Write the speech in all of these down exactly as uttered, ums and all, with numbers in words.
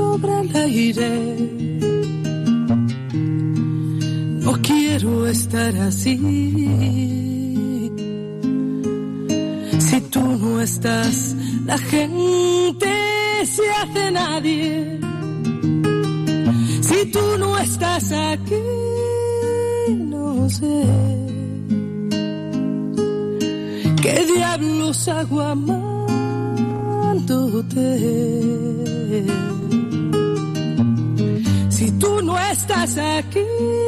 sobre el aire. No quiero estar así. Si tú no estás, la gente se hace nadie. Si tú no estás aquí, no sé qué diablos hago amándote. Si tú no estás aquí,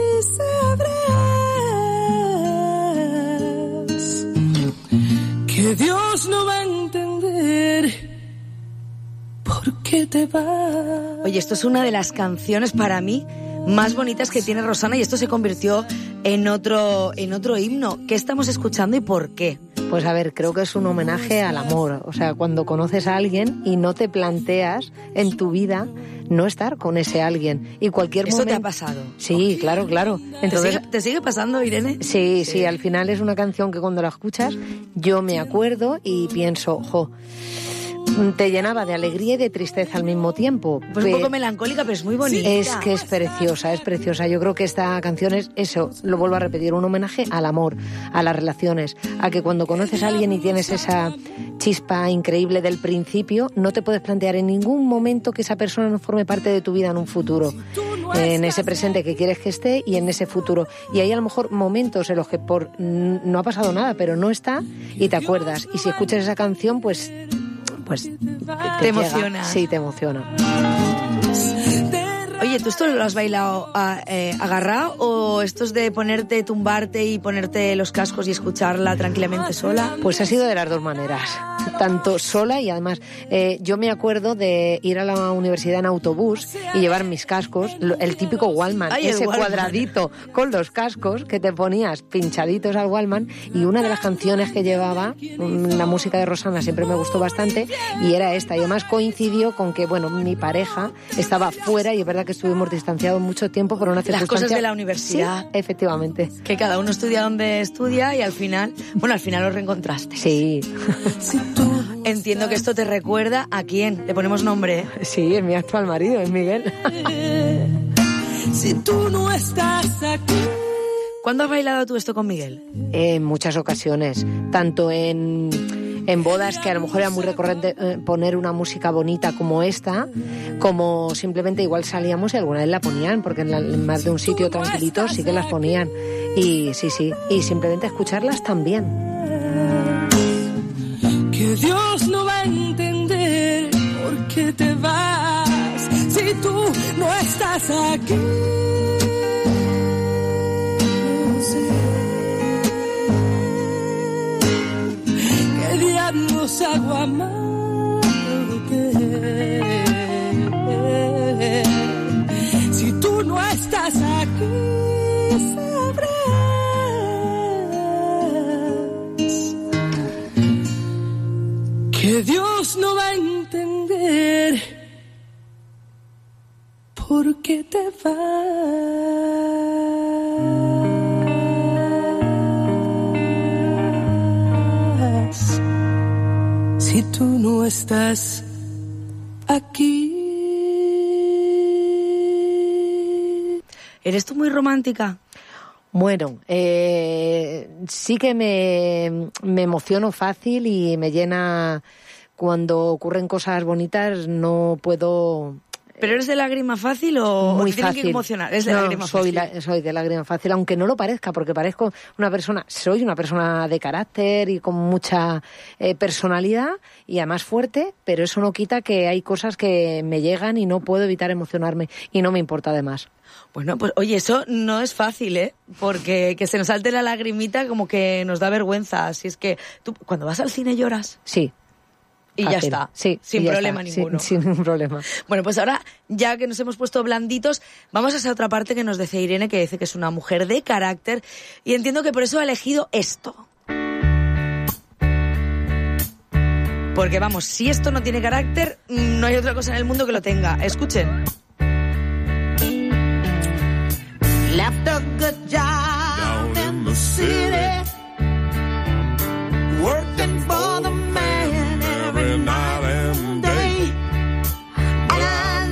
sabrás que Dios no va a entender por qué te vas. Oye, esto es una de las canciones para mí más bonitas que tiene Rosana, y esto se convirtió en otro, en otro himno. ¿Qué estamos escuchando y por qué? Pues a ver, creo que es un homenaje al amor. O sea, cuando conoces a alguien y no te planteas en tu vida no estar con ese alguien. Y cualquier ¿Eso momento... te ha pasado? Sí, claro, claro. Entonces, ¿Te sigue, ¿Te sigue pasando, Irene? Sí, sí, sí, al final es una canción que cuando la escuchas yo me acuerdo y pienso, jo, te llenaba de alegría y de tristeza al mismo tiempo. Pues un poco melancólica, pero es muy bonita. Es que es preciosa, es preciosa. Yo creo que esta canción es eso, lo vuelvo a repetir, un homenaje al amor, a las relaciones, a que cuando conoces a alguien y tienes esa chispa increíble del principio, no te puedes plantear en ningún momento que esa persona no forme parte de tu vida en un futuro, en ese presente que quieres que esté y en ese futuro. Y hay a lo mejor momentos en los que por no ha pasado nada, pero no está y te acuerdas. Y si escuchas esa canción, pues... pues te, te, te emociona. Sí, te emociona. Oye, ¿tú esto lo has bailado a, eh, agarrado o esto es de ponerte, tumbarte y ponerte los cascos y escucharla tranquilamente sola? Pues ha sido de las dos maneras, tanto sola y además eh, yo me acuerdo de ir a la universidad en autobús y llevar mis cascos, el típico Walkman, Ay, ese Walkman. cuadradito con los cascos que te ponías pinchaditos al Walkman, y una de las canciones que llevaba, la música de Rosana siempre me gustó bastante y era esta, y además coincidió con que, bueno, mi pareja estaba fuera y es verdad que estuvimos distanciados mucho tiempo por una circunstancia... Las cosas de la universidad. Sí, efectivamente. Que cada uno estudia donde estudia y al final, bueno, al final los reencontraste. Sí. Entiendo que esto te recuerda a quién. Le ponemos nombre. Sí, es mi actual marido, es Miguel. Si tú no estás aquí. ¿Cuándo has bailado tú esto con Miguel? En muchas ocasiones, tanto en... en bodas, que a lo mejor era muy recurrente eh, poner una música bonita como esta, como simplemente igual salíamos y alguna vez la ponían, porque en, la, en más de un sitio tranquilito sí que las ponían. Y sí, sí, y simplemente escucharlas también. Que Dios no va a entender por qué te vas si tú no estás aquí. Diablos hago amarte. Si tú no estás aquí, sabrás que Dios no va a entender por qué te vas. Si tú no estás aquí. ¿Eres tú muy romántica? Bueno, eh, sí que me, me emociono fácil y me llena cuando ocurren cosas bonitas, no puedo... ¿Pero eres de lágrima fácil o muy tienes fácil. que emocionar? Es de no, lágrima soy fácil. La, soy de lágrima fácil, aunque no lo parezca, porque parezco una persona, soy una persona de carácter y con mucha eh, personalidad y además fuerte, pero eso no quita que hay cosas que me llegan y no puedo evitar emocionarme y no me importa además. Bueno, pues oye, eso no es fácil, ¿eh? Porque que se nos salte la lagrimita como que nos da vergüenza. Así es que tú, cuando vas al cine lloras. Sí. Y Fácil. ya está, sí, sin ya problema está. ninguno. Sin, sin ningún problema. Bueno, pues ahora, ya que nos hemos puesto blanditos, vamos a esa otra parte que nos dice Irene, que dice que es una mujer de carácter, y entiendo que por eso ha elegido esto. Porque vamos, si esto no tiene carácter, no hay otra cosa en el mundo que lo tenga. Escuchen. Left a good job